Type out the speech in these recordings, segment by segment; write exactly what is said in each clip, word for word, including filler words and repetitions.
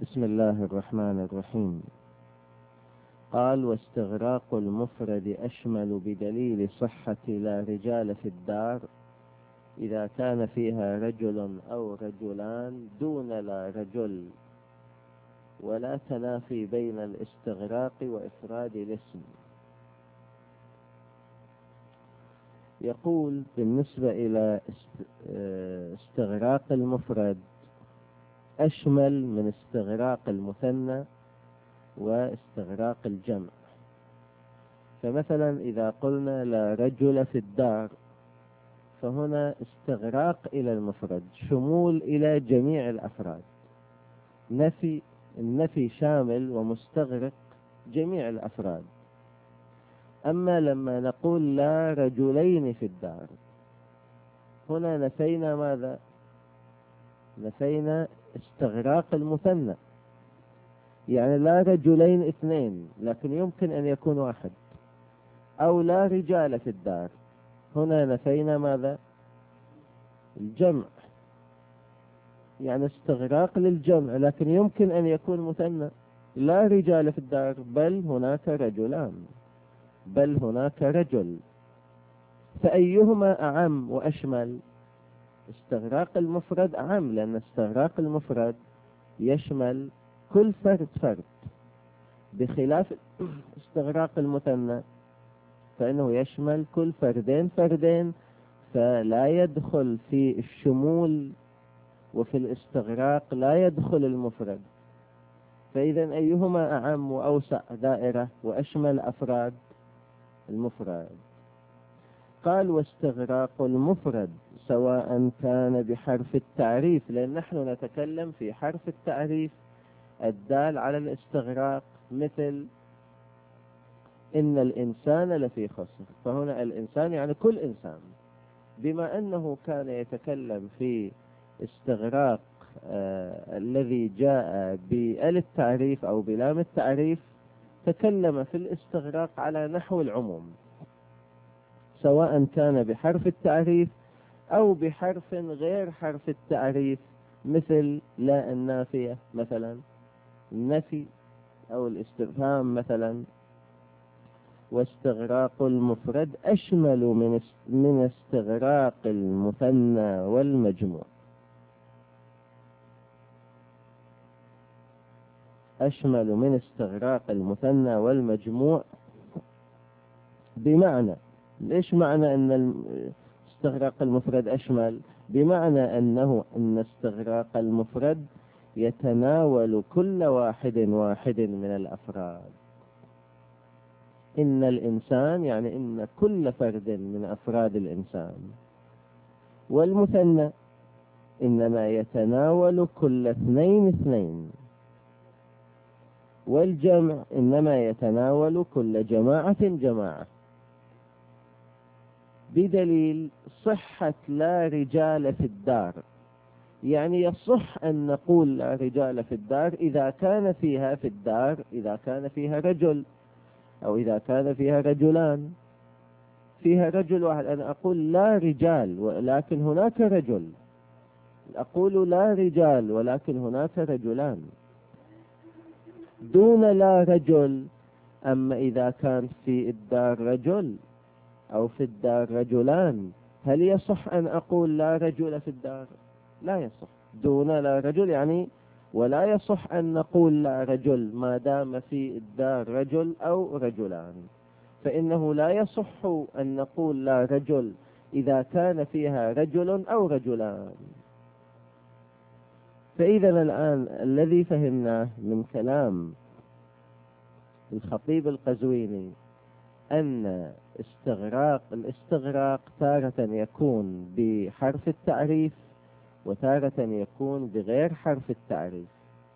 بسم الله الرحمن الرحيم. قال: واستغراق المفرد أشمل بدليل صحة لا رجال في الدار إذا كان فيها رجل أو رجلان دون لا رجل، ولا تنافي بين الاستغراق وإفراد الاسم. يقول بالنسبة إلى استغراق المفرد أشمل من استغراق المثنى واستغراق الجمع. فمثلا إذا قلنا لا رجل في الدار، فهنا استغراق إلى المفرد، شمول إلى جميع الأفراد، نفي النفي شامل ومستغرق جميع الأفراد. أما لما نقول لا رجلين في الدار، هنا نفينا ماذا؟ نفينا استغراق المثنى، يعني لا رجلين اثنين لكن يمكن أن يكون واحد، أو لا رجال في الدار، هنا نفينا ماذا؟ الجمع، يعني استغراق للجمع لكن يمكن أن يكون مثنى، لا رجال في الدار بل هناك رجلان، بل هناك رجل. فأيهما أعم وأشمل؟ استغراق المفرد أعم، لأن استغراق المفرد يشمل كل فرد فرد، بخلاف استغراق المثنى فإنه يشمل كل فردين فردين، فلا يدخل في الشمول وفي الاستغراق لا يدخل المفرد. فإذا أيهما أعم وأوسع دائرة وأشمل أفراد؟ المفرد. قال: واستغراق المفرد سواء كان بحرف التعريف، لأن نحن نتكلم في حرف التعريف الدال على الاستغراق، مثل إن الإنسان لفي خسر، فهنا الإنسان يعني كل إنسان. بما أنه كان يتكلم في استغراق آه الذي جاء بآل التعريف أو بلام التعريف، تكلم في الاستغراق على نحو العموم، سواء كان بحرف التعريف أو بحرف غير حرف التعريف، مثل لا النافية مثلا، النفي أو الاستفهام مثلا. واستغراق المفرد أشمل من من استغراق المثنى والمجموع. أشمل من استغراق المثنى والمجموع، بمعنى، ليش معنى أن استغراق المفرد أشمل؟ بمعنى أنه أن استغراق المفرد يتناول كل واحد واحد من الأفراد. إن الإنسان يعني إن كل فرد من أفراد الإنسان، والمثنى إنما يتناول كل اثنين اثنين، والجمع إنما يتناول كل جماعة جماعة، بدليل صحة لا رجال في الدار. يعني يصح أن نقول لا رجال في الدار إذا كان فيها في الدار إذا كان فيها رجل، أو إذا كان فيها رجلان. فيها رجل واحد أنا أقول لا رجال ولكن هناك رجل، أقول لا رجال ولكن هناك رجلان، دون لا رجل. أما إذا كان في الدار رجل أو في الدار رجلان، هل يصح أن أقول لا رجل في الدار؟ لا يصح. دون لا رجل يعني ولا يصح أن نقول لا رجل ما دام في الدار رجل أو رجلان، فإنه لا يصح أن نقول لا رجل إذا كان فيها رجل أو رجلان. فإذا الآن الذي فهمناه من كلام الخطيب القزويني أن استغراق الاستغراق تارة يكون بحرف التعريف وتارة يكون بغير حرف التعريف.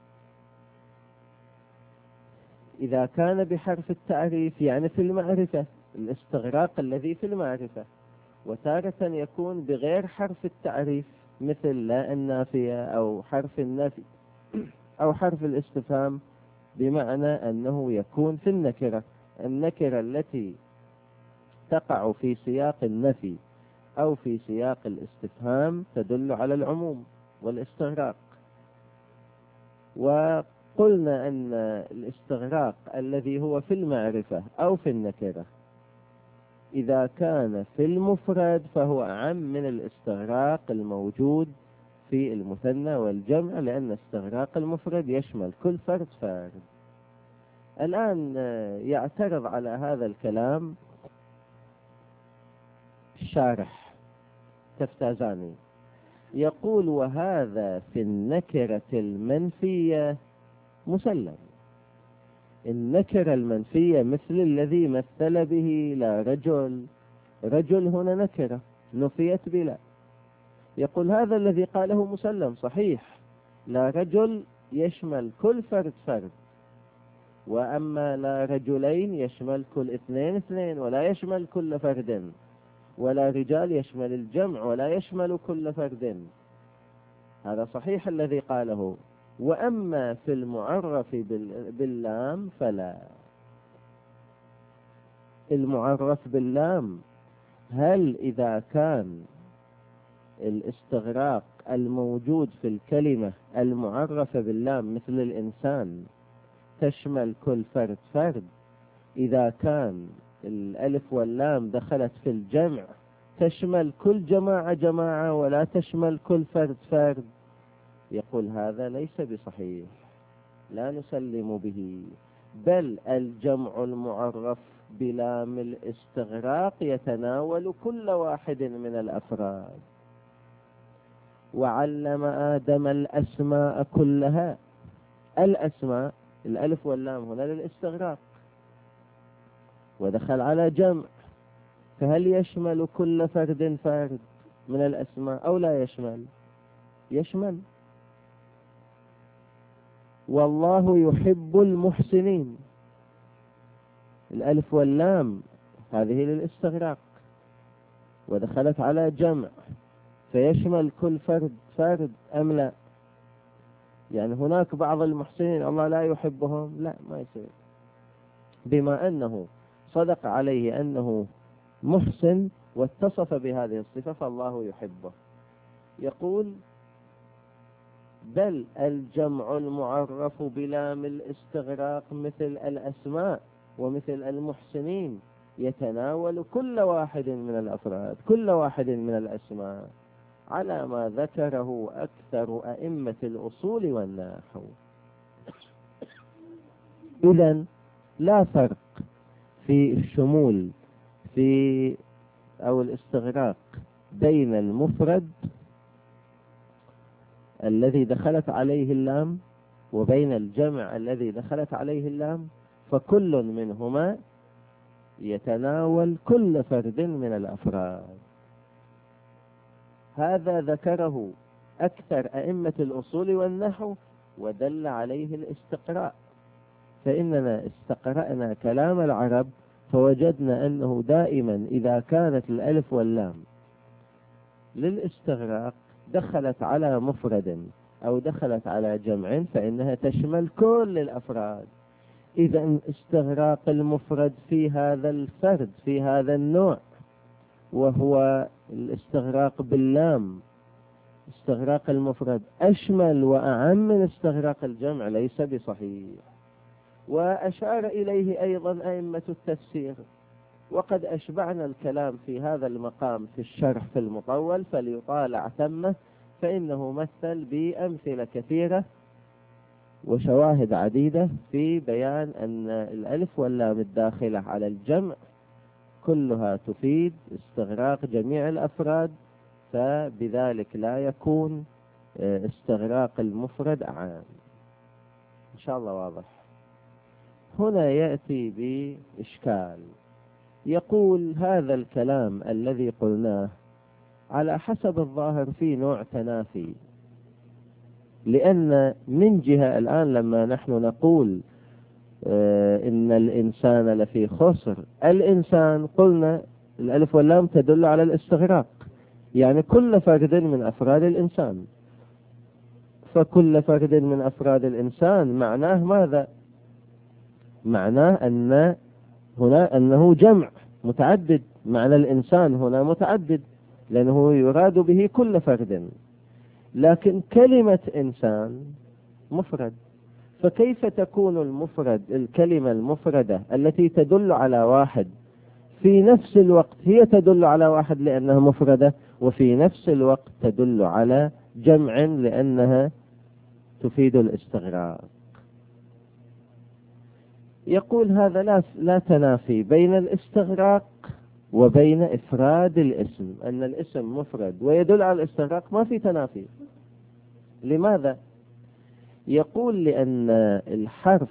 إذا كان بحرف التعريف يعني في المعرفة، الاستغراق الذي في المعرفة، وتارة يكون بغير حرف التعريف، مثل لا النافية أو حرف النفي أو حرف الاستفهام، بمعنى أنه يكون في النكرة، النكرة التي تقع في سياق النفي أو في سياق الاستفهام تدل على العموم والاستغراق. قلنا أن الاستغراق الذي هو في المعرفة أو في النكرة إذا كان في المفرد فهو أعم من الاستغراق الموجود في المثنى والجمع، لأن استغراق المفرد يشمل كل فرد فرد. الآن يعترض على هذا الكلام الشارح تفتازاني، يقول: وهذا في النكرة المنفية مسلم. النكرة المنفية مثل الذي مثل به لا رجل، رجل هنا نكرة نفيت بلا. يقول هذا الذي قاله مسلم صحيح، لا رجل يشمل كل فرد فرد، وأما لا رجلين يشمل كل اثنين اثنين ولا يشمل كل فرد، ولا رجال يشمل الجمع ولا يشمل كل فرد. هذا صحيح الذي قاله. وأما في المعرف باللام فلا. المعرف باللام هل إذا كان الاستغراق الموجود في الكلمة المعرفة باللام مثل الإنسان تشمل كل فرد فرد، إذا كان الألف واللام دخلت في الجمع تشمل كل جماعة جماعة ولا تشمل كل فرد فرد، يقول هذا ليس بصحيح، لا نسلم به. بل الجمع المعرف بلام الاستغراق يتناول كل واحد من الأفراد. وعلم آدم الأسماء كلها. الأسماء الألف واللام هنا للاستغراق ودخل على جمع، فهل يشمل كل فرد فرد من الأسماء أو لا يشمل؟ يشمل. والله يحب المحسنين، الألف واللام هذه للاستغراق ودخلت على جمع، فيشمل كل فرد فرد أم لا؟ يعني هناك بعض المحسنين الله لا يحبهم، لا ما يصير. بما أنه صدق عليه أنه محسن واتصف بهذه الصفة فالله يحبه. يقول: بل الجمع المعرف بلام الاستغراق مثل الأسماء ومثل المحسنين يتناول كل واحد من الأفراد، كل واحد من الأسماء، على ما ذكره أكثر أئمة الأصول والنحو. إذن لا فرق في الشمول في أو الاستغراق بين المفرد الذي دخلت عليه اللام وبين الجمع الذي دخلت عليه اللام، فكل منهما يتناول كل فرد من الأفراد. هذا ذكره أكثر أئمة الأصول والنحو ودل عليه الاستقراء. فإننا استقرأنا كلام العرب فوجدنا أنه دائما إذا كانت الألف واللام للاستغراق دخلت على مفرد أو دخلت على جمع فإنها تشمل كل الأفراد. إذا استغراق المفرد في هذا الفرد في هذا النوع وهو الاستغراق باللام، استغراق المفرد أشمل وأعم من استغراق الجمع، ليس بصحيح. وأشار إليه أيضا أئمة التفسير، وقد أشبعنا الكلام في هذا المقام في الشرح في المطول فليطالع ثمه، فإنه مثل بأمثلة كثيرة وشواهد عديدة في بيان أن الألف واللام الداخلة على الجمع كلها تفيد استغراق جميع الأفراد، فبذلك لا يكون استغراق المفرد عام. إن شاء الله واضح. هنا يأتي بإشكال، يقول هذا الكلام الذي قلناه على حسب الظاهر في نوع تنافي، لأن من جهة الآن لما نحن نقول آه إن الإنسان لفي خسر، الإنسان قلنا الألف واللام تدل على الاستغراق، يعني كل فرد من أفراد الإنسان، فكل فرد من أفراد الإنسان معناه ماذا؟ معناه أن هنا أنه جمع متعدد، معنى الإنسان هنا متعدد لأنه يراد به كل فرد، لكن كلمة إنسان مفرد، فكيف تكون المفرد الكلمة المفردة التي تدل على واحد في نفس الوقت هي تدل على واحد لأنها مفردة، وفي نفس الوقت تدل على جمع لأنها تفيد الاستغراق؟ يقول هذا لا لا تنافي بين الاستغراق وبين إفراد الاسم، أن الاسم مفرد ويدل على الاستغراق ما في تنافي. لماذا؟ يقول لأن الحرف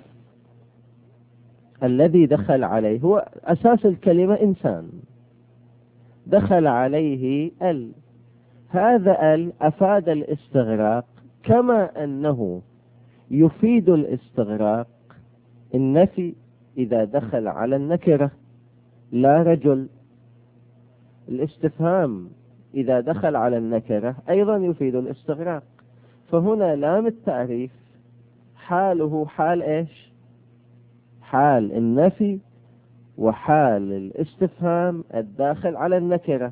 الذي دخل عليه هو أساس الكلمة إنسان، دخل عليه ال، هذا ال أفاد الاستغراق كما أنه يفيد الاستغراق النفي إذا دخل على النكرة، لا رجل. الاستفهام إذا دخل على النكرة أيضا يفيد الاستغراق. فهنا لام التعريف حاله حال إيش؟ حال النفي وحال الاستفهام الداخل على النكرة.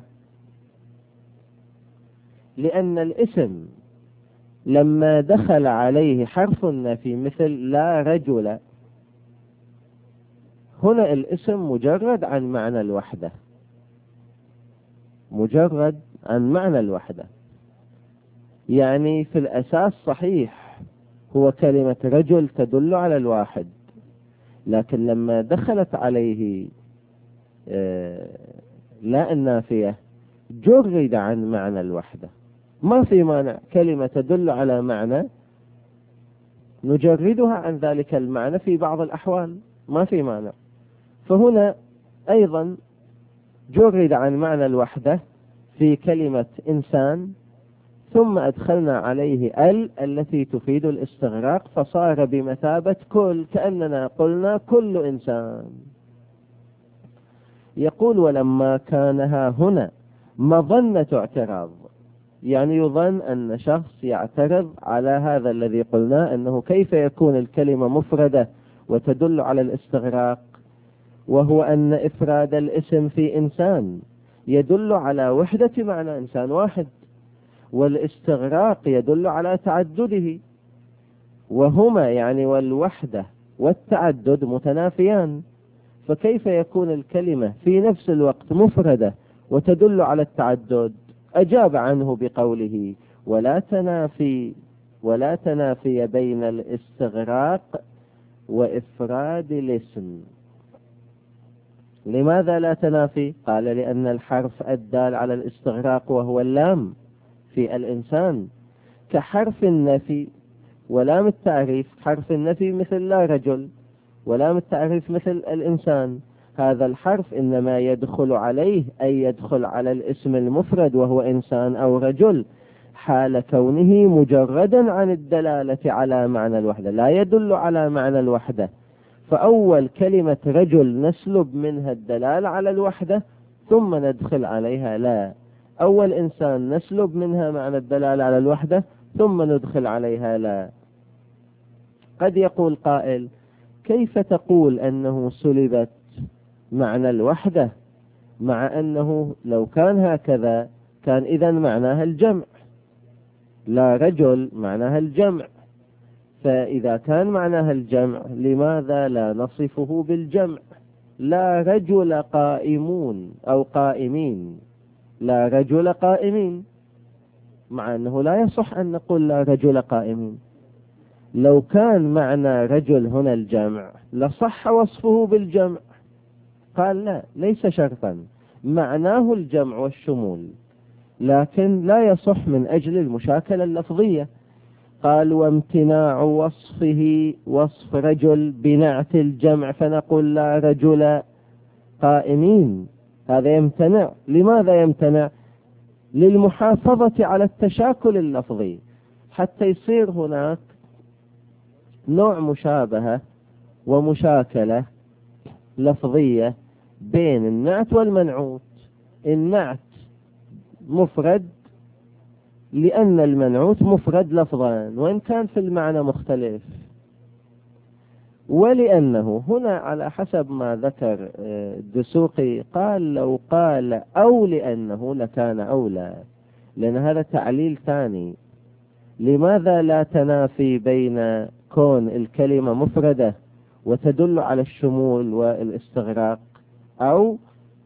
لأن الاسم لما دخل عليه حرف النفي مثل لا رجل، هنا الاسم مجرد عن معنى الوحدة، مجرد عن معنى الوحدة، يعني في الأساس صحيح هو كلمة رجل تدل على الواحد، لكن لما دخلت عليه لا النافية جرد عن معنى الوحدة. ما في مانع كلمة تدل على معنى نجردها عن ذلك المعنى في بعض الأحوال، ما في مانع. فهنا أيضا جرد عن معنى الوحدة في كلمة إنسان، ثم أدخلنا عليه ال التي تفيد الاستغراق، فصار بمثابة كل، كأننا قلنا كل إنسان. يقول ولما كانها هنا مظنة اعتراض، يعني يظن أن شخص يعترض على هذا الذي قلنا أنه كيف يكون الكلمة مفردة وتدل على الاستغراق، وهو أن إفراد الاسم في إنسان يدل على وحدة معنى إنسان واحد، والاستغراق يدل على تعدده، وهما يعني والوحدة والتعدد متنافيان، فكيف يكون الكلمة في نفس الوقت مفردة وتدل على التعدد؟ أجاب عنه بقوله ولا تنافي ولا تنافي بين الاستغراق وإفراد الاسم. لماذا لا تنافي؟ قال لأن الحرف الدال على الاستغراق وهو اللام في الإنسان كحرف النفي ولام التعريف. حرف النفي مثل لا رجل، ولام التعريف مثل الإنسان. هذا الحرف إنما يدخل عليه أي يدخل على الاسم المفرد وهو إنسان أو رجل حال كونه مجردا عن الدلالة على معنى الوحدة، لا يدل على معنى الوحدة. فأول كلمة رجل نسلب منها الدلالة على الوحدة ثم ندخل عليها لا. أول إنسان نسلب منها معنى الدلالة على الوحدة ثم ندخل عليها لا. قد يقول قائل كيف تقول أنه سلبت معنى الوحدة مع أنه لو كان هكذا كان إذن معناها الجمع، لا رجل معناها الجمع، فإذا كان معناها الجمع لماذا لا نصفه بالجمع؟ لا رجل قائمون أو قائمين، لا رجل قائمين، مع أنه لا يصح أن نقول لا رجل قائمين. لو كان معنى رجل هنا الجمع لصح وصفه بالجمع. قال لا، ليس شرطا، معناه الجمع والشمول، لكن لا يصح من أجل المشاكلة اللفظية. قال وامتناع وصفه وصف رجل بنعت الجمع فنقول لا رجل قائمين، هذا يمتنع. لماذا يمتنع؟ للمحافظة على التشاكل اللفظي، حتى يصير هناك نوع مشابهة ومشاكلة لفظية بين النعت والمنعوت. النعت مفرد لأن المنعوت مفرد لفظا وإن كان في المعنى مختلف، ولأنه هنا على حسب ما ذكر الدسوقي قال لو قال أو لأنه لكان أولى، لأن هذا تعليل ثاني. لماذا لا تنافي بين كون الكلمة مفردة وتدل على الشمول والاستغراق، أو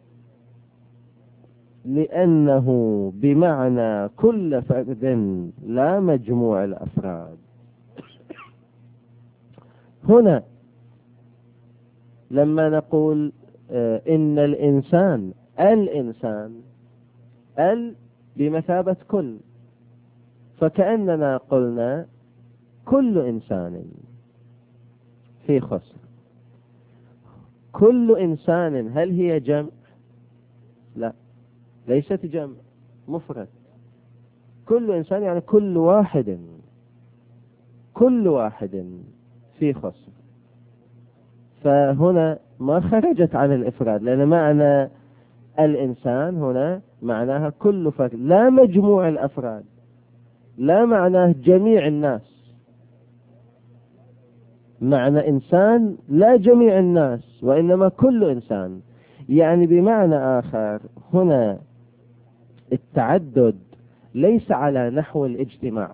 لأنه بمعنى كل فرد لا مجموع الأفراد. هنا لما نقول إن الإنسان، الإنسان ال بمثابة كل، فكأننا قلنا كل إنسان في خسر. كل إنسان هل هي جمع؟ لا، ليست جمع، مفرد. كل إنسان يعني كل واحد، كل واحد في خسر. فهنا ما خرجت عن الإفراد، لأن معنى الإنسان هنا معناها كل فرد لا مجموع الأفراد، لا معناه جميع الناس. معنى إنسان لا جميع الناس، وإنما كل إنسان. يعني بمعنى آخر هنا التعدد ليس على نحو الاجتماع،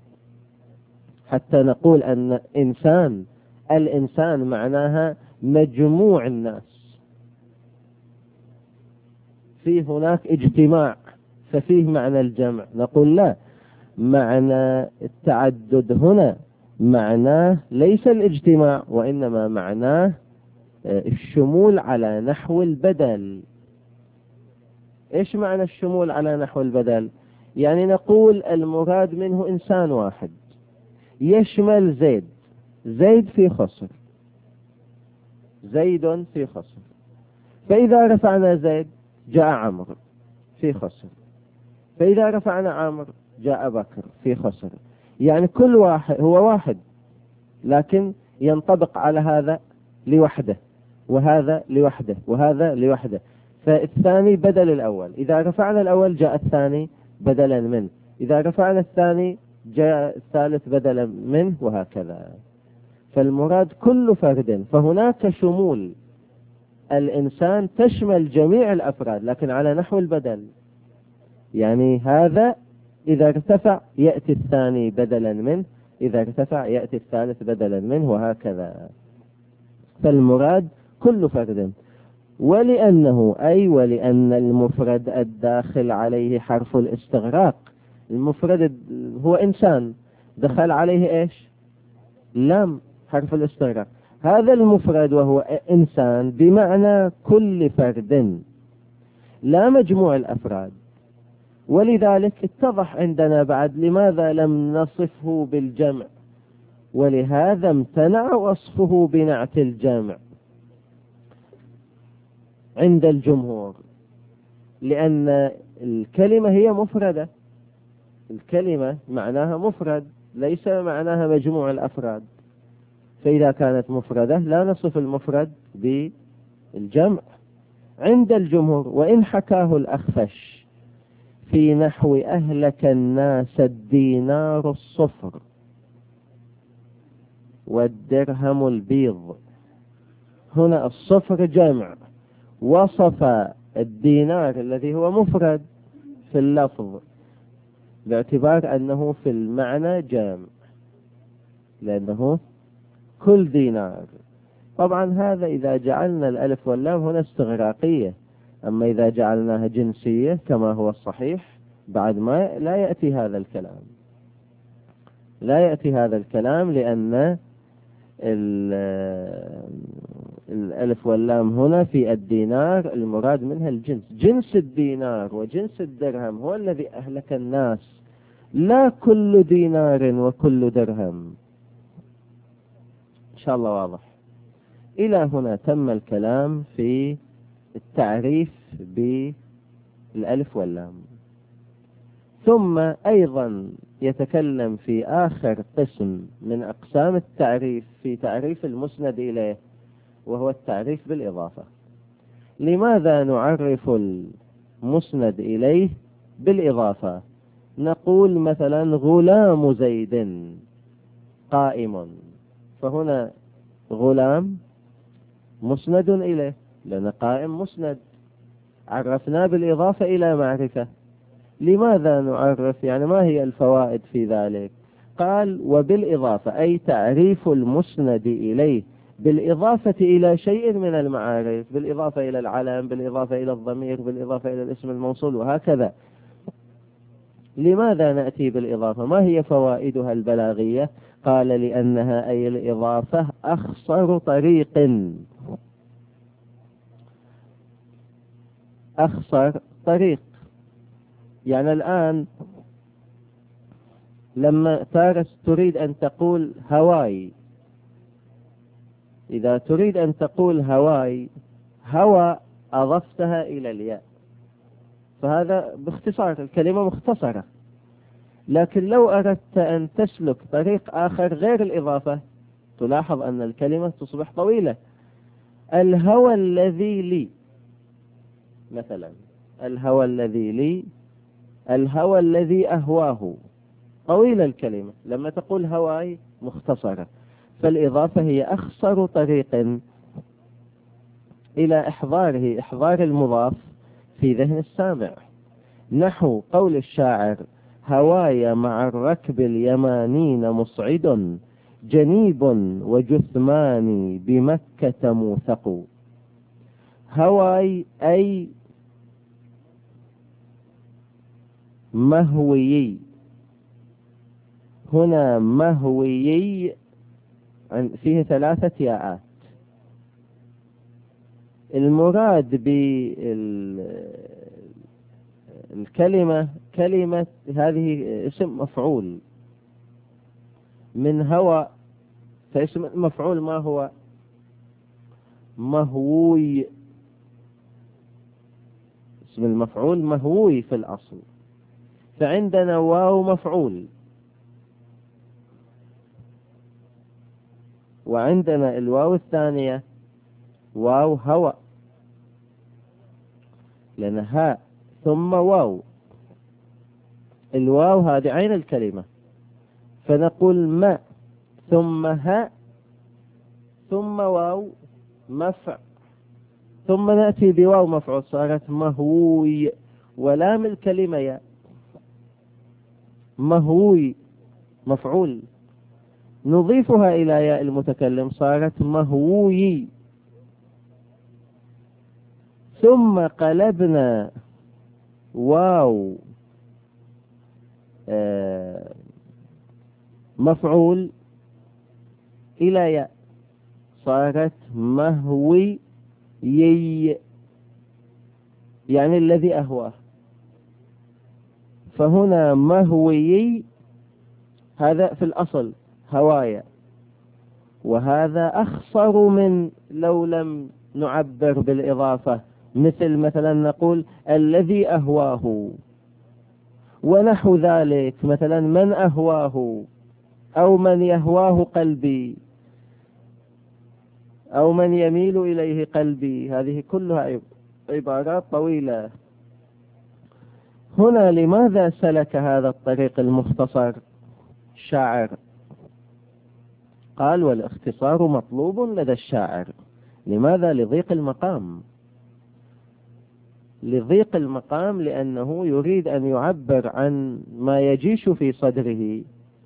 حتى نقول أن إنسان، الإنسان معناها مجموع الناس. في هناك اجتماع ففيه معنى الجمع، نقول لا، معنى التعدد هنا معناه ليس الاجتماع، وإنما معناه الشمول على نحو البدل. إيش معنى الشمول على نحو البدل؟ يعني نقول المراد منه إنسان واحد يشمل زيد، زيد في خسر، زيد في خسر. فإذا رفعنا زيد جاء عمرو في خسر، فإذا رفعنا عمرو جاء بكر في خسر. يعني كل واحد هو واحد، لكن ينطبق على هذا لوحده، وهذا لوحده، وهذا لوحده. فالثاني بدل الأول، إذا رفعنا الأول جاء الثاني بدلا منه، إذا رفعنا الثاني جاء الثالث بدلا منه، وهكذا. فالمراد كل فرد، فهناك شمول. الإنسان تشمل جميع الأفراد لكن على نحو البدل. يعني هذا إذا ارتفع يأتي الثاني بدلا منه، إذا ارتفع يأتي الثالث بدلا منه، وهكذا. فالمراد كل فرد. ولأنه أي ولأن المفرد الداخل عليه حرف الاستغراق، المفرد هو إنسان دخل عليه إيش؟ لام، حرف الاستغراق. هذا المفرد وهو إنسان بمعنى كل فرد لا مجموع الأفراد. ولذلك اتضح عندنا بعد لماذا لم نصفه بالجمع، ولهذا امتنع وصفه بنعت الجمع عند الجمهور، لأن الكلمة هي مفردة، الكلمة معناها مفرد ليس معناها مجموع الأفراد. فإذا كانت مفردة لا نصف المفرد بالجمع عند الجمهور. وإن حكاه الأخفش في نحو أهلك الناس الدينار الصفر والدرهم البيض، هنا الصفر جمع، وصف الدينار الذي هو مفرد في اللفظ باعتبار أنه في المعنى جمع، لأنه كل دينار. طبعا هذا إذا جعلنا الألف واللام هنا استغراقية، أما إذا جعلناها جنسية كما هو الصحيح بعد ما لا يأتي هذا الكلام، لا يأتي هذا الكلام، لأن الألف واللام هنا في الدينار المراد منها الجنس، جنس الدينار وجنس الدرهم هو الذي أهلك الناس، لا كل دينار وكل درهم. إن شاء الله واضح. إلى هنا تم الكلام في التعريف بالألف واللام. ثم أيضا يتكلم في آخر قسم من أقسام التعريف في تعريف المسند إليه، وهو التعريف بالإضافة. لماذا نعرف المسند إليه بالإضافة؟ نقول مثلا غلام زيد قائم، فهنا غلام مسند إليه لأن قائم مسند، عرفنا بالإضافة إلى معرفة. لماذا نعرف؟ يعني ما هي الفوائد في ذلك؟ قال وبالإضافة أي تعريف المسند إليه بالإضافة إلى شيء من المعارف، بالإضافة إلى العلم، بالإضافة إلى الضمير، بالإضافة إلى الاسم الموصول وهكذا. لماذا نأتي بالإضافة؟ ما هي فوائدها البلاغية؟ قال لأنها أي الإضافة أخصر طريق، أخصر طريق. يعني الآن لما تارس تريد أن تقول هواي، إذا تريد أن تقول هواي، هوى أضفتها إلى الياء، فهذا باختصار الكلمة مختصرة. لكن لو أردت أن تسلك طريق آخر غير الإضافة، تلاحظ أن الكلمة تصبح طويلة. الهوى الذي لي مثلا، الهوى الذي لي، الهوى الذي أهواه، طويلة الكلمة. لما تقول هواي مختصرة. فالإضافة هي أخصر طريق إلى إحضاره، إحضار المضاف في ذهن السامع. نحو قول الشاعر هواي مع الركب اليمانين مصعد، جنيب وجثماني بمكة موثق. هواي أي مهويي، هنا مهويي فيه ثلاثة ياءات. المراد بالكلمة كلمة هذه اسم مفعول من هوى، فاسم المفعول ما هو؟ مهوي. اسم المفعول مهوي في الأصل، فعندنا واو مفعول، وعندنا الواو الثانية واو هوى، لأن هاء ثم واو، الواو هذه عين الكلمة، فنقول ما ثم هاء ثم واو مفع، ثم نأتي بواو مفعول صارت مهوي، ولام الكلمة يا مهوي مفعول، نضيفها إلى ياء المتكلم صارت مهوي، ثم قلبنا واو مفعول إلى ياء صارت مهوي، يعني الذي أهواه. فهنا مهوي هذا في الأصل هوايا، وهذا أخصر من لو لم نعبر بالإضافة، مثل مثلا نقول الذي أهواه، ونحو ذلك مثلا من أهواه، أو من يهواه قلبي، أو من يميل إليه قلبي. هذه كلها عبارات طويلة. هنا لماذا سلك هذا الطريق المختصر الشاعر؟ قال والاختصار مطلوب لدى الشاعر. لماذا؟ لضيق المقام. لضيق المقام لأنه يريد أن يعبر عن ما يجيش في صدره،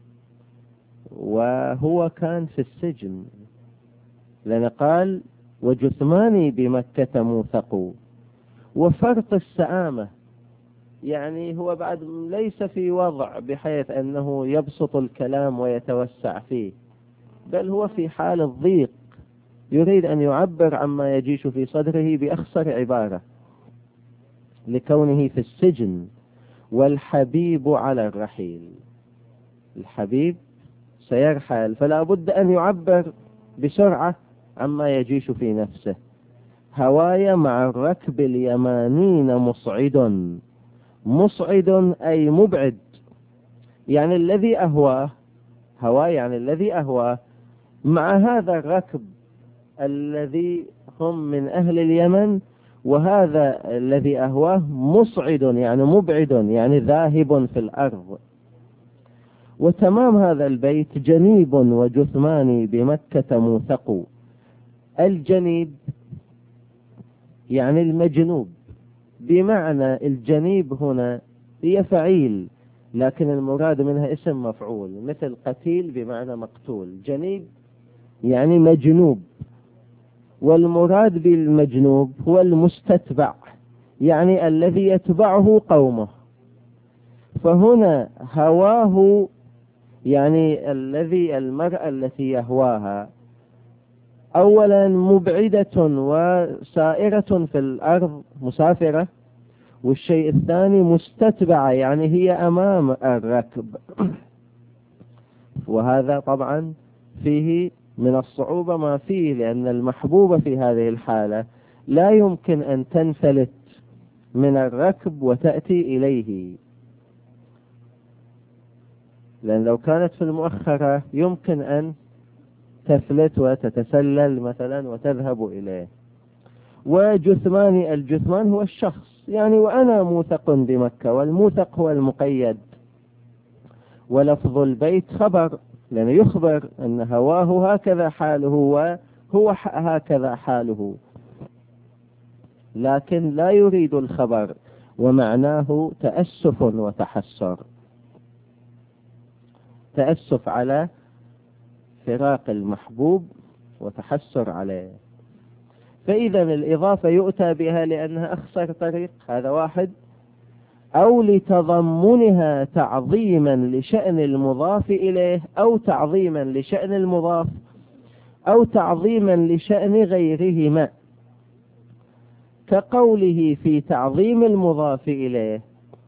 وهو كان في السجن، لأن قال وجثماني بمكة موثق، وفرط السآمة، يعني هو بعد ليس في وضع بحيث أنه يبسط الكلام ويتوسع فيه، بل هو في حال الضيق، يريد أن يعبر عما يجيش في صدره بأخصر عبارة، لكونه في السجن. والحبيب على الرحيل، الحبيب سيرحل، فلا بد أن يعبر بسرعة عما يجيش في نفسه. هواي مع الركب اليمانين مصعد، مصعد أي مبعد، يعني الذي أهواه، هواي يعني الذي أهواه، مع هذا الركب الذي هم من أهل اليمن، وهذا الذي أهواه مصعد يعني مبعد، يعني ذاهب في الأرض. وتمام هذا البيت جنيب وجثماني بمكة موثق. الجنيب يعني المجنوب، بمعنى الجنيب هنا هي فعيل، لكن المراد منها اسم مفعول، مثل قتيل بمعنى مقتول، جنيب يعني مجنوب، والمراد بالمجنوب هو المستتبع، يعني الذي يتبعه قومه. فهنا هواه يعني الذي المرأة التي يهواها أولا مبعدة وسائرة في الأرض مسافرة، والشيء الثاني مستتبعة يعني هي أمام الركب. وهذا طبعا فيه من الصعوبة ما فيه، لأن المحبوبة في هذه الحالة لا يمكن أن تنفلت من الركب وتأتي إليه، لأن لو كانت في المؤخرة يمكن أن تفلت وتتسلل مثلا وتذهب إليه. وجثمان، الجثمان هو الشخص، يعني وأنا موثق بمكة، والموثق هو المقيد، ولفظ البيت خبر لأنه يخبر أن هواه هكذا حاله وهو هكذا حاله، لكن لا يريد الخبر، ومعناه تأسف وتحسر، تأسف على فراق المحبوب وتحسر عليه. فإذا الإضافة يؤتى بها لأنها أخصر طريق، هذا واحد، أو لتضمنها تعظيما لشأن المضاف إليه، أو تعظيما لشأن المضاف، أو تعظيما لشأن غيرهما، كقوله في تعظيم المضاف إليه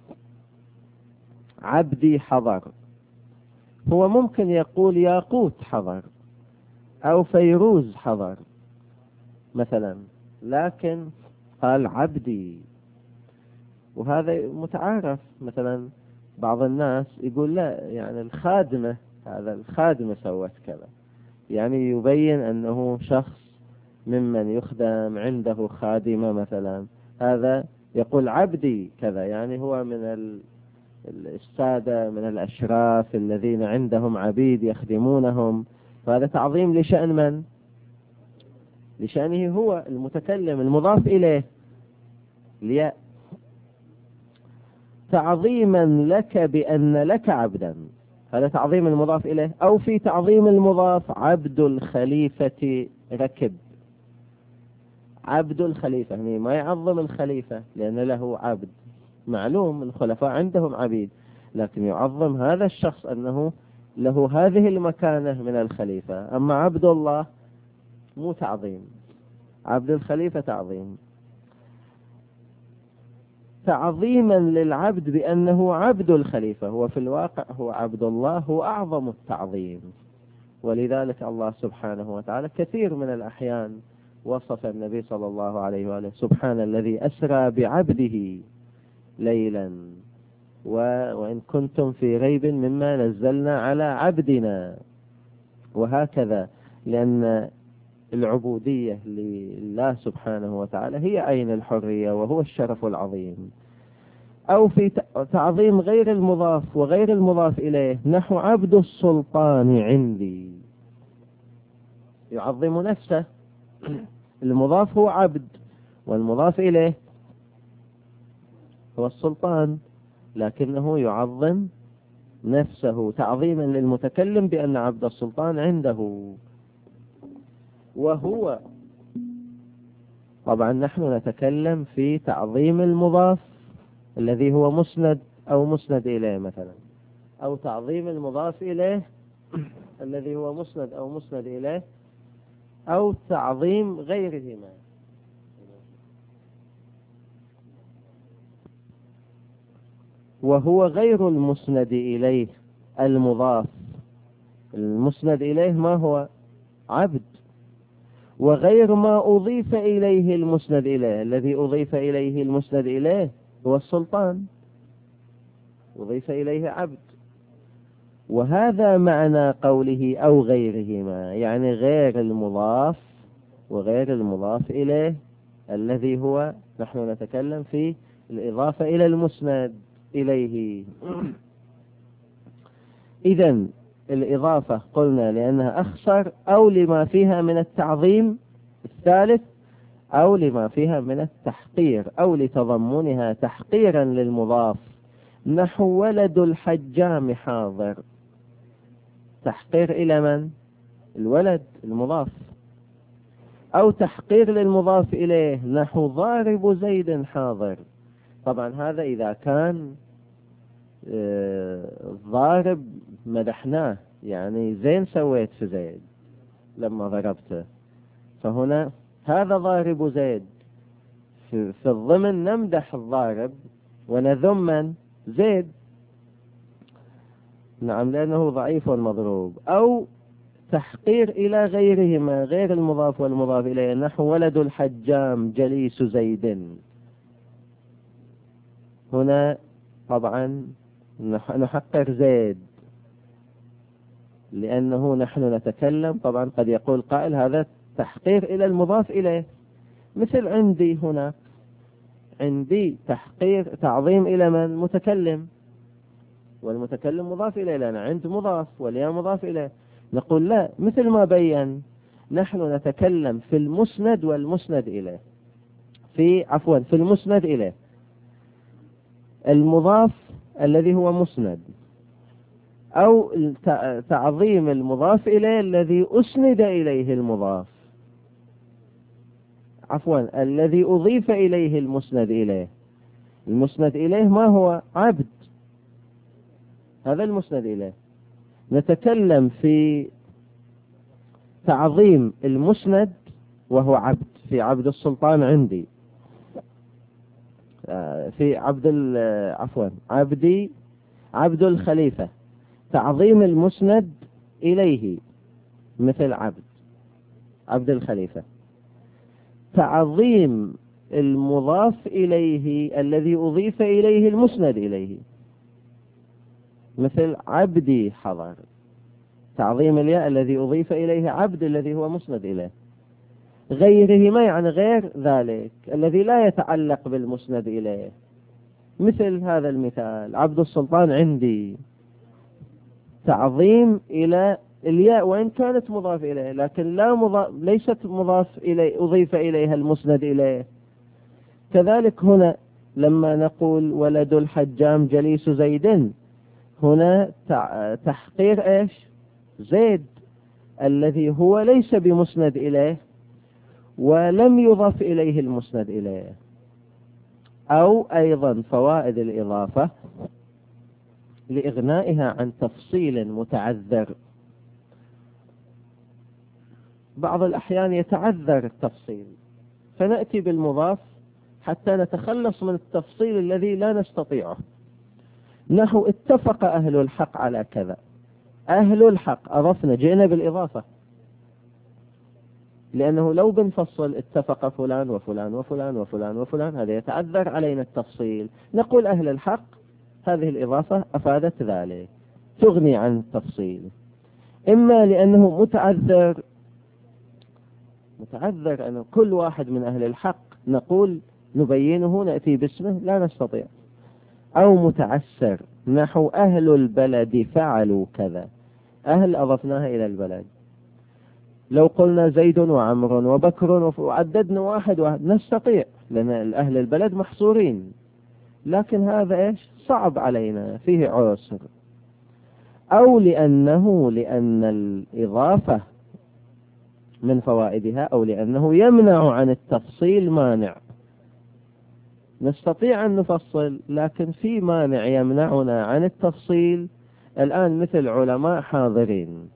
عبدي حضر. هو ممكن يقول ياقوت حضر أو فيروز حضر مثلا، لكن قال عبدي، وهذا متعارف. مثلا بعض الناس يقول لا، يعني الخادمة، هذا الخادمة سوت كذا، يعني يبين أنه شخص ممن يخدم عنده خادمة مثلا، هذا يقول عبدي كذا، يعني هو من السادة من الأشراف الذين عندهم عبيد يخدمونهم، فهذا تعظيم لشأن من؟ لشأنه هو المتكلم المضاف إليه لياء، تعظيما لك بأن لك عبدا، هذا تعظيم المضاف إليه. أو في تعظيم المضاف عبد الخليفة ركب، عبد الخليفة يعني ما يعظم الخليفة لأن له عبد، معلوم الخلفاء عندهم عبيد، لكن يعظم هذا الشخص أنه له هذه المكانة من الخليفة. أما عبد الله مو تعظيم، عبد الخليفة تعظيم، تعظيما للعبد بأنه عبد الخليفة، هو في الواقع هو عبد الله، هو أعظم التعظيم. ولذلك الله سبحانه وتعالى كثير من الأحيان وصف النبي صلى الله عليه وآله: سبحان الذي أسرى بعبده ليلا و... وإن كنتم في ريب مما نزلنا على عبدنا، وهكذا، لأن العبودية لله سبحانه وتعالى هي عين الحرية وهو الشرف العظيم. أو في تعظيم غير المضاف وغير المضاف إليه، نحو عبد السلطان عندي، يعظم نفسه، المضاف هو عبد والمضاف إليه هو السلطان، لكنه يعظم نفسه تعظيما للمتكلم بأن عبد السلطان عنده. وهو طبعا نحن نتكلم في تعظيم المضاف الذي هو مسند أو مسند إليه مثلا، أو تعظيم المضاف إليه الذي هو مسند أو مسند إليه، أو تعظيم غيرهما. وهو غير المسند إليه المضاف، المسند إليه ما هو؟ عبد، وغير ما أضيف إليه المسند إليه، الذي أضيف إليه المسند إليه هو السلطان، أضيف إليه عبد. وهذا معنى قوله أو غيرهما، يعني غير المضاف وغير المضاف إليه الذي هو نحن نتكلم في الإضافة إلى المسند إليه. إذن الإضافة قلنا لأنها أخصر، أو لما فيها من التعظيم الثالث، أو لما فيها من التحقير، أو لتضمنها تحقيرا للمضاف نحو ولد الحجام حاضر، تحقير إلى من؟ الولد المضاف. أو تحقير للمضاف إليه نحو ضارب زيد حاضر. طبعا هذا إذا كان ضارب مدحناه، يعني زين سويت في زيد لما ضربته، فهنا هذا ضارب زيد، في, في الضمن نمدح الضارب ونذم من؟ زيد، نعم، لأنه ضعيف والمضروب. أو تحقير إلى غيرهما، غير المضاف والمضاف إليه، نحو ولد الحجام جليس زيد. هنا طبعا نحقر زيد، لأنه نحن نتكلم، طبعا قد يقول قائل هذا تحقير إلى المضاف إليه، مثل عندي هنا، عندي تحقير تعظيم إلى من؟ متكلم، والمتكلم مضاف إليه، لأن عند مضاف والياء مضاف إليه. نقول لا، مثل ما بين، نحن نتكلم في المسند والمسند إليه، في عفوا في المسند إليه، المضاف الذي هو مسند، أو تعظيم المضاف إليه الذي أسند إليه المضاف، عفوا الذي أضيف إليه المسند إليه. المسند إليه ما هو؟ عبد، هذا المسند إليه. نتكلم في تعظيم المسند وهو عبد، في عبد السلطان عندي، في عبد عفوا عبدي عبد الخليفة، تعظيم المسند إليه مثل عبد عبد الخليفة. تعظيم المضاف إليه الذي أضيف إليه المسند إليه، مثل عبدي حضر، تعظيم الياء الذي أضيف إليه عبد الذي هو مسند إليه. غيرهما يعني غير ذلك الذي لا يتعلق بالمسند إليه، مثل هذا المثال عبد السلطان عندي، تعظيم إلى الياء وإن كانت مضاف إليه، لكن لا مضاف، ليست مضاف إليه، أضيف إليها المسند إليه. كذلك هنا لما نقول ولد الحجام جليس زيد، هنا تحقير إيش؟ زيد الذي هو ليس بمسند إليه ولم يضاف إليه المسند إليه. أو أيضا فوائد الإضافة لإغنائها عن تفصيل متعذر، بعض الأحيان يتعذر التفصيل، فنأتي بالمضاف حتى نتخلص من التفصيل الذي لا نستطيعه. نحو اتفق أهل الحق على كذا، أهل الحق أضفنا، جئنا بالإضافة، لأنه لو بنفصل اتفق فلان وفلان وفلان وفلان وفلان، هذا يتعذر علينا التفصيل. نقول أهل الحق، هذه الإضافة أفادت ذلك، تغني عن التفصيل. إما لأنه متعذر متعذر أن كل واحد من أهل الحق نقول نبينه نأتي باسمه، لا نستطيع. أو متعسر، نحو أهل البلد فعلوا كذا، أهل أضفناها إلى البلد. لو قلنا زيد وعمر وبكر وعددنا واحد واحد نستطيع، لأن أهل البلد محصورين، لكن هذا إيش؟ صعب علينا، فيه عسر. أو لأنه لأن الإضافة من فوائدها، أو لأنه يمنع عن التفصيل مانع، نستطيع أن نفصل لكن في مانع يمنعنا عن التفصيل. الآن مثل علماء حاضرين،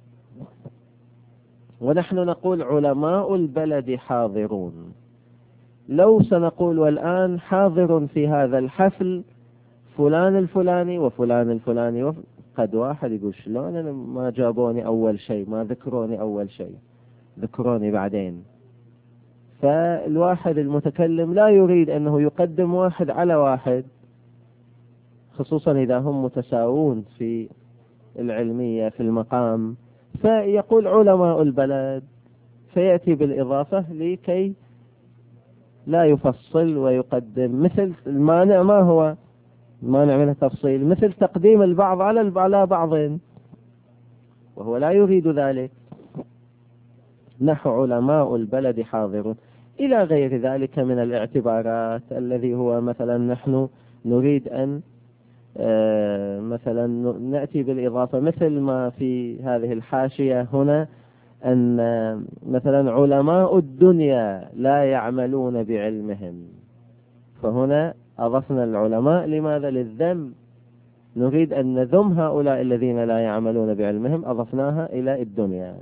ونحن نقول علماء البلد حاضرون. لو سنقول والآن حاضر في هذا الحفل فلان الفلاني وفلان الفلاني وف... قد واحد يقول شلون أنا ما جابوني أول شيء، ما ذكروني أول شيء، ذكروني بعدين. فالواحد المتكلم لا يريد أنه يقدم واحد على واحد، خصوصا إذا هم متساوون في العلمية في المقام، فيقول علماء البلد، فيأتي بالإضافة لكي لا يفصل ويقدم. مثل المانع، ما هو المانع من التفصيل؟ مثل تقديم البعض على على بعض، وهو لا يريد ذلك. نحو علماء البلد حاضرون، إلى غير ذلك من الاعتبارات، الذي هو مثلا نحن نريد أن آه مثلا نأتي بالإضافة مثل ما في هذه الحاشية هنا، أن مثلا علماء الدنيا لا يعملون بعلمهم، فهنا أضفنا العلماء لماذا؟ للذم، نريد أن نذم هؤلاء الذين لا يعملون بعلمهم، أضفناها إلى الدنيا.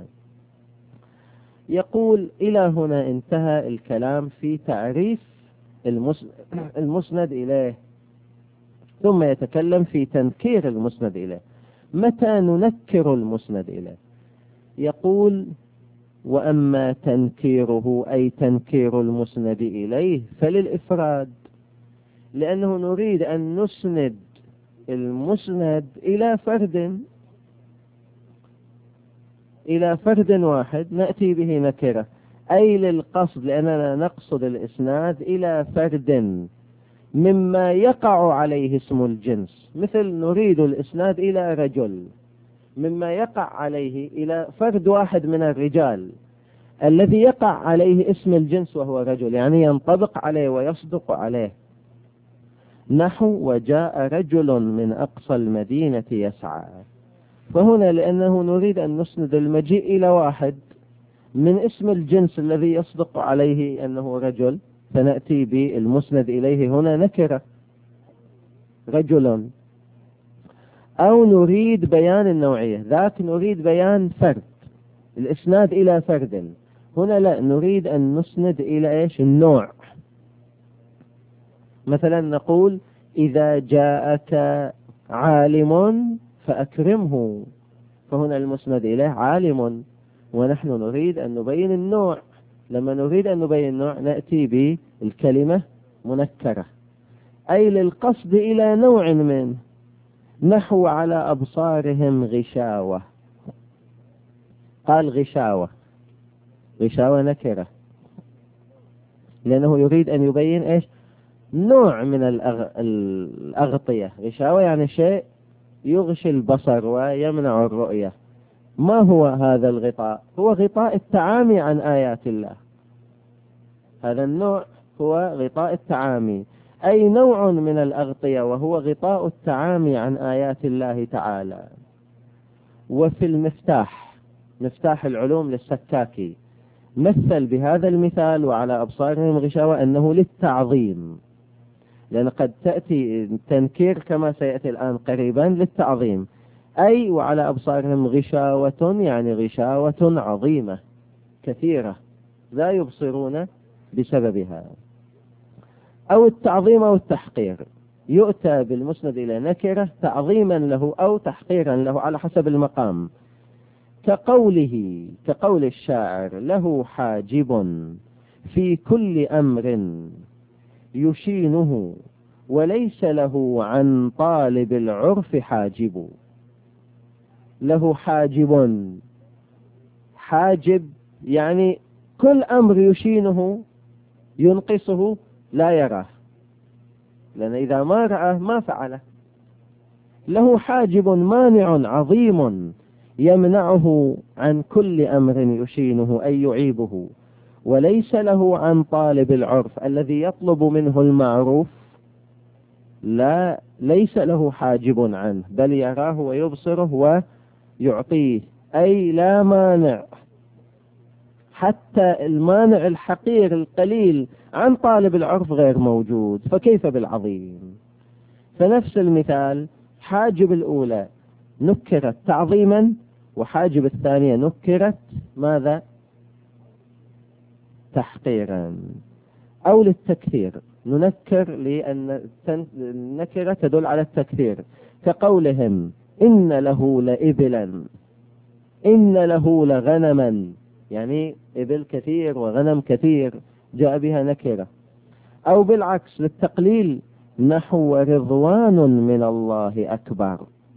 يقول إلى هنا انتهى الكلام في تعريف المسند إليه، ثم يتكلم في تنكير المسند إليه. متى ننكر المسند إليه؟ يقول: وأما تنكيره أي تنكير المسند إليه فللإفراد، لأنه نريد أن نسند المسند إلى فرد إلى فرد واحد نأتي به نكرة، أي للقصد، لأننا نقصد الإسناد إلى فرد مما يقع عليه اسم الجنس، مثل نريد الإسناد إلى رجل مما يقع عليه إلى فرد واحد من الرجال الذي يقع عليه اسم الجنس وهو رجل، يعني ينطبق عليه ويصدق عليه. نحو: وجاء رجل من أقصى المدينة يسعى. فهنا لأنه نريد أن نسند المجيء إلى واحد من اسم الجنس الذي يصدق عليه أنه رجل، فنأتي بالمسند إليه هنا نكرة رجل. أو نريد بيان النوعية، ذاك نريد بيان فرد، الإسناد إلى فرد. هنا لا، نريد أن نسند إلى إيش؟ النوع. مثلا نقول: إذا جاءك عالم فأكرمه، فهنا المسند إليه عالم، ونحن نريد أن نبين النوع. لما نريد أن نبين النوع نأتي بالكلمة منكرة، أي للقصد إلى نوع منه. نحو: على أبصارهم غشاوة. قال غشاوة، غشاوة نكرة، لأنه يريد أن يبين إيش؟ نوع من الأغ... الأغطية. غشاوة يعني شيء يغشي البصر ويمنع الرؤية. ما هو هذا الغطاء؟ هو غطاء التعامي عن آيات الله. هذا النوع هو غطاء التعامي، أي نوع من الأغطية، وهو غطاء التعامي عن آيات الله تعالى. وفي المفتاح، مفتاح العلوم للسكاكي، مثل بهذا المثال وعلى أبصارهم غشاوة أنه للتعظيم، لأن قد تأتي تنكير كما سيأتي الآن قريبا للتعظيم، أي وعلى أبصارهم غشاوة يعني غشاوة عظيمة كثيرة لا يبصرون بسببها. أو التعظيم أو التحقير، يؤتى بالمسند إلى نكرة تعظيما له أو تحقيرا له على حسب المقام، كقوله كقول الشاعر: له حاجب في كل أمر يشينه وليس له عن طالب العرف حاجب. له حاجب، حاجب يعني كل أمر يشينه ينقصه لا يراه، لأن إذا ما رأى ما فعله. له حاجب مانع عظيم يمنعه عن كل أمر يشينه أي يعيبه، وليس له عن طالب العرف الذي يطلب منه المعروف، لا ليس له حاجب عنه، بل يراه ويبصره ويعطيه، أي لا مانع، حتى المانع الحقير القليل عن طالب العرف غير موجود، فكيف بالعظيم؟ فنفس المثال، حاجب الأولى نكرت تعظيما، وحاجب الثانية نكرت ماذا؟ تحقيرا أو للتكثير. ننكر لأن النكرة تدل على التكثير، كقولهم: إن له لإبلا، إن له لغنما، يعني إبل كثير وغنم كثير جاء بها نكرة. أو بالعكس للتقليل، نحو: ورضوان من الله أكبر،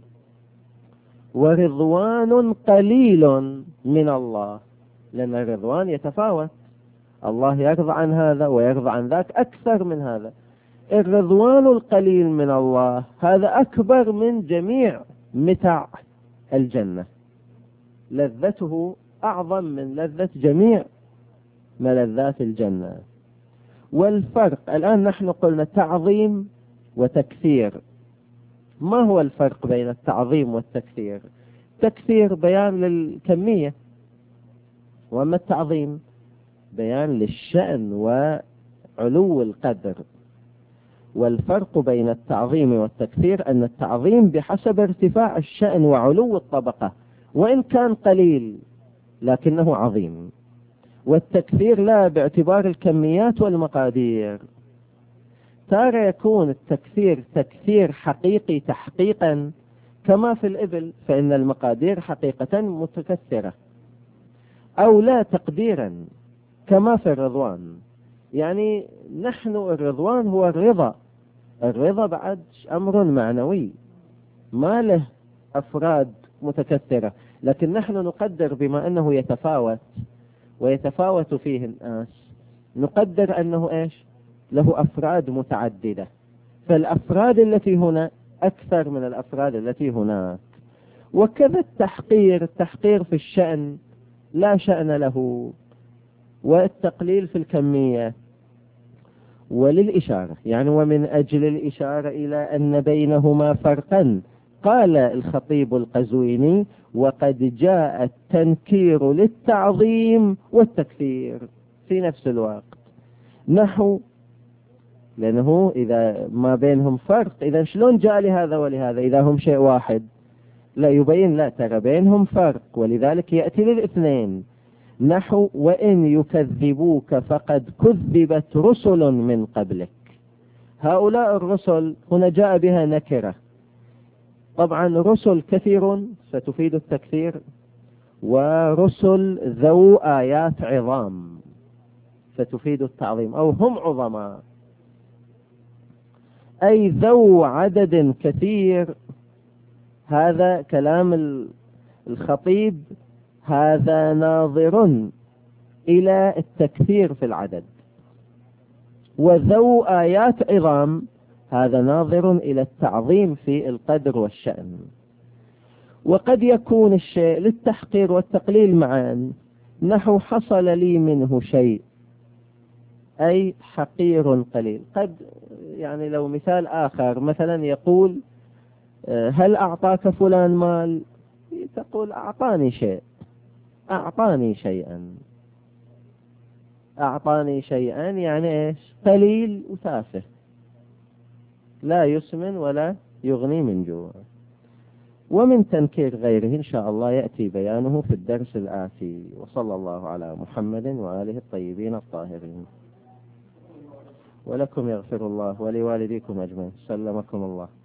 ورضوان قليل من الله، لأن الرضوان يتفاوت، الله يرضى عن هذا ويرضى عن ذاك أكثر من هذا. الرضوان القليل من الله هذا أكبر من جميع متاع الجنة، لذته أعظم من لذة جميع ملذات الجنة. والفرق الآن نحن قلنا تعظيم وتكثير، ما هو الفرق بين التعظيم والتكثير؟ تكثير بيان للكمية، وأما التعظيم بيان للشأن وعلو القدر. والفرق بين التعظيم والتكثير أن التعظيم بحسب ارتفاع الشأن وعلو الطبقة، وإن كان قليل لكنه عظيم. والتكثير لا باعتبار الكميات والمقادير. تارة يكون التكثير تكثير حقيقي تحقيقا كما في الإبل، فإن المقادير حقيقة متكثرة، أو لا تقديرا كما في الرضوان. يعني نحن الرضوان هو الرضا، الرضا بعد أمر معنوي ما له أفراد متكثرة، لكن نحن نقدر بما أنه يتفاوت ويتفاوت فيه الناس، نقدر أنه إيش له أفراد متعددة، فالأفراد التي هنا أكثر من الأفراد التي هناك. وكذا التحقير، التحقير في الشأن لا شأن له، والتقليل في الكمية. وللإشارة يعني ومن أجل الإشارة إلى أن بينهما فرقا قال الخطيب القزويني: وقد جاء التنكير للتعظيم والتكثير في نفس الوقت. نحو لأنه إذا ما بينهم فرق، إذا شلون جاء لهذا ولهذا إذا هم شيء واحد؟ لا يبين لا ترى بينهم فرق، ولذلك يأتي للاثنين. نحو وإن يكذبوك فقد كذبت رسل من قبلك. هؤلاء الرسل هنا جاء بها نكرة، طبعا رسل كثير ستفيد التكثير، ورسل ذو آيات عظام ستفيد التعظيم، أو هم عظماء أي ذو عدد كثير. هذا كلام الخطيب، هذا ناظر إلى التكثير في العدد. وذو آيات عظام هذا ناظر إلى التعظيم في القدر والشأن. وقد يكون الشيء للتحقير والتقليل معا، نحو حصل لي منه شيء أي حقير قليل. قد يعني لو مثال آخر مثلا يقول: هل أعطاك فلان مال؟ تقول: أعطاني شيء، أعطاني شيئا. أعطاني شيئا يعني إيش؟ قليل وتافه، لا يسمن ولا يغني من جوع. ومن تنكير غيره إن شاء الله يأتي بيانه في الدرس الآتي. وصلى الله على محمد وآله الطيبين الطاهرين. ولكم يغفر الله ولوالديكم أجمعين. سلمكم الله.